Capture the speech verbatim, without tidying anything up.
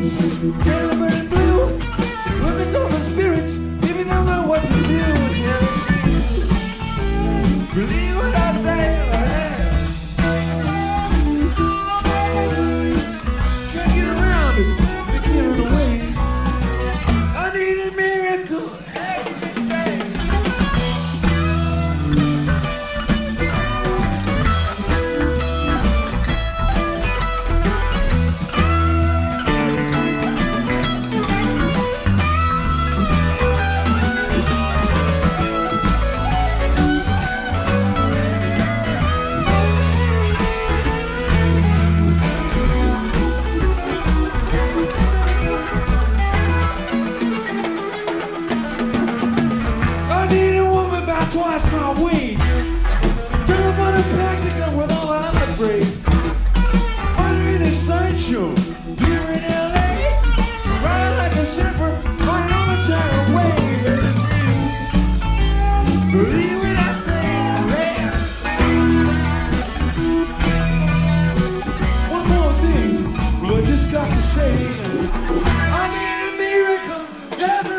Feeling burning blue, looking for the spirits, maybe they'll know what to do. Yeah, it's you. Believe what I say. Can't get around it, they get it away. I need a miracle every day. I need a woman about twice my weight. Turn up on a practical with all I'm afraid. Under an essential here in L A. Riding like a surfer, riding on the entire way. Believe what I say, man. One more thing, well I just got to say, I need a miracle every